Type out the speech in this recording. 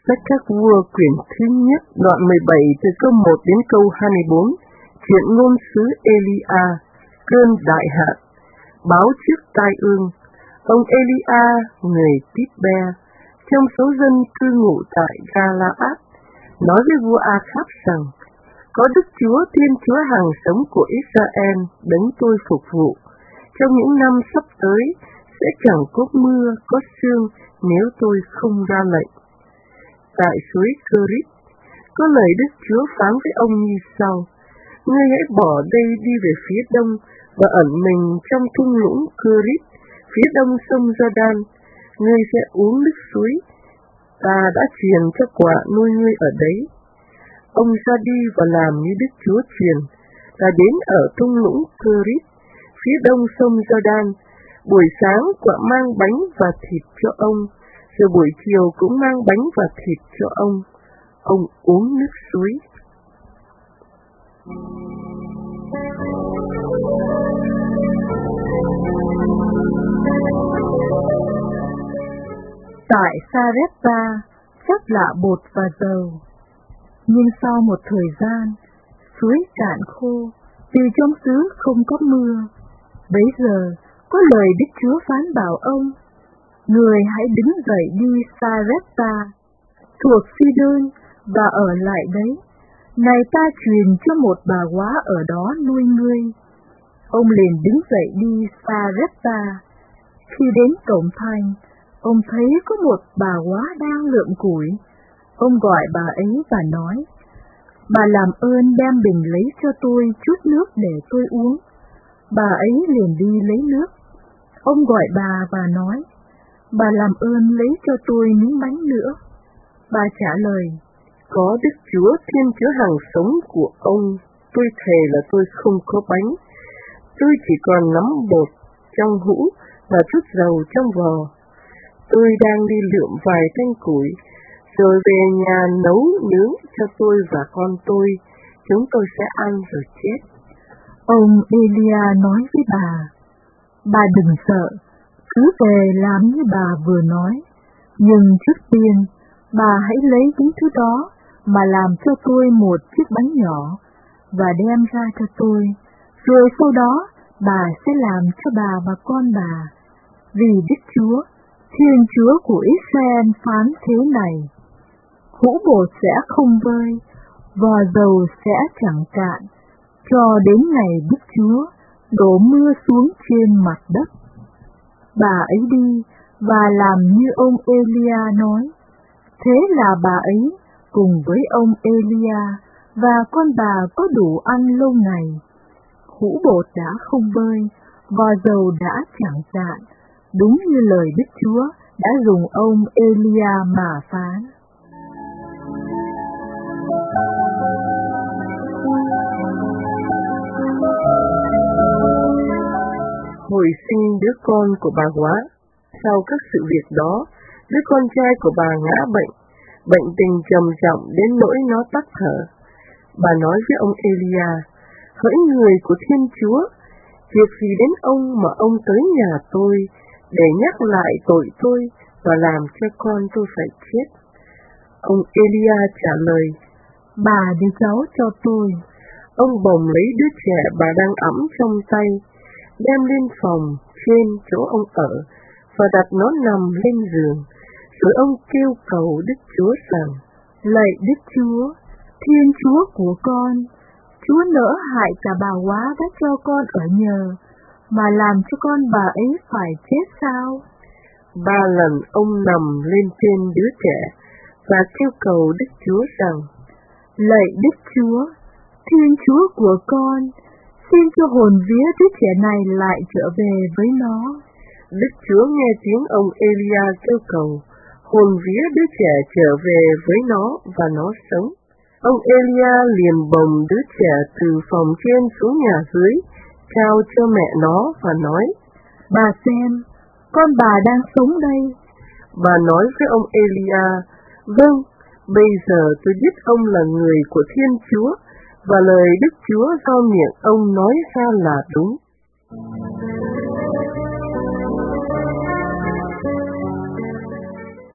Sách Các Vua quyển thứ nhất đoạn 17 từ câu 1 đến câu 24, chuyện ngôn sứ Elia, cơn đại hạn, báo trước tai ương. Ông Elia, người Tít-be, trong số dân cư ngụ tại Ga-la-át, nói với vua A-kháp rằng, có Đức Chúa Thiên Chúa hàng sống của Israel đấng tôi phục vụ, trong những năm sắp tới sẽ chẳng có mưa, có sương nếu tôi không ra lệnh. Tại suối Cơ-rít, có lời Đức Chúa phán với ông như sau: Ngươi hãy bỏ đây đi về phía đông và ẩn mình trong thung lũng Cơ-rít, phía đông sông Giô-đan. Ngươi sẽ uống nước suối ta đã truyền cho quả nuôi ngươi ở đấy. Ông ra đi và làm như Đức Chúa truyền, là đến ở thung lũng Cơ-rít, phía đông sông Giô-đan. Buổi sáng quả mang bánh và thịt cho ông, rồi buổi chiều cũng mang bánh và thịt cho ông. Ông uống nước suối. Tại Sa-rép-ta chắc lạ bột và dầu. Nhưng sau một thời gian, suối cạn khô, vì trong xứ không có mưa. Bấy giờ, có lời Đức Chúa phán bảo ông: Người hãy đứng dậy đi Sa-rép-ta, thuộc Si-đôn, và ở lại đấy. Này ta truyền cho một bà góa ở đó nuôi ngươi. Ông liền đứng dậy đi Sa-rép-ta. Khi đến cổng thành, ông thấy có một bà góa đang lượm củi. Ông gọi bà ấy và nói: Bà làm ơn đem bình lấy cho tôi chút nước để tôi uống. Bà ấy liền đi lấy nước. Ông gọi bà và nói: Bà làm ơn lấy cho tôi miếng bánh nữa. Bà trả lời: Có Đức Chúa Thiên Chúa hàng sống của ông, tôi thề là tôi không có bánh. Tôi chỉ còn nắm bột trong hũ và chút dầu trong vò. Tôi đang đi lượm vài thanh củi, rồi về nhà nấu nướng cho tôi và con tôi. Chúng tôi sẽ ăn rồi chết. Ông Elia nói với bà đừng sợ, cứ về làm như bà vừa nói. Nhưng trước tiên, bà hãy lấy những thứ đó mà làm cho tôi một chiếc bánh nhỏ và đem ra cho tôi. Rồi sau đó, bà sẽ làm cho bà và con bà. Vì Đức Chúa, Thiên Chúa của Israel phán thế này: Hũ bột sẽ không vơi, vò dầu sẽ chẳng cạn, cho đến ngày Đức Chúa đổ mưa xuống trên mặt đất. Bà ấy đi và làm như ông Elia nói. Thế là bà ấy cùng với ông Elia và con bà có đủ ăn lâu ngày. Hũ bột đã không vơi, vò dầu đã chẳng cạn, đúng như lời Đức Chúa đã dùng ông Elia mà phán. Hồi sinh đứa con của bà góa. Sau các sự việc đó, đứa con trai của bà ngã bệnh, bệnh tình trầm trọng đến nỗi nó tắc thở. Bà nói với ông Elia: Hỡi người của Thiên Chúa, việc gì đến ông mà ông tới nhà tôi để nhắc lại tội tôi và làm cho con tôi phải chết? Ông Elia trả lời: Bà đưa cháu cho tôi. Ông bồng lấy đứa trẻ bà đang ẵm trong tay, đem lên phòng trên chỗ ông ở và đặt nó nằm lên giường. Rồi ông kêu cầu Đức Chúa rằng: Lạy Đức Chúa, Thiên Chúa của con, Chúa nỡ hại cả bà góa đã cho con ở nhờ, mà làm cho con bà ấy phải chết sao? 3 lần ông nằm lên trên đứa trẻ và kêu cầu Đức Chúa rằng: Lạy Đức Chúa, Thiên Chúa của con, xin cho hồn vía đứa trẻ này lại trở về với nó. Đức Chúa nghe tiếng ông Elia kêu cầu, hồn vía đứa trẻ trở về với nó và nó sống. Ông Elia liền bồng đứa trẻ từ phòng trên xuống nhà dưới, trao cho mẹ nó và nói: Bà xem, con bà đang sống đây. Bà nói với ông Elia: Vâng, bây giờ tôi biết ông là người của Thiên Chúa, và lời Đức Chúa do miệng ông nói ra là đúng.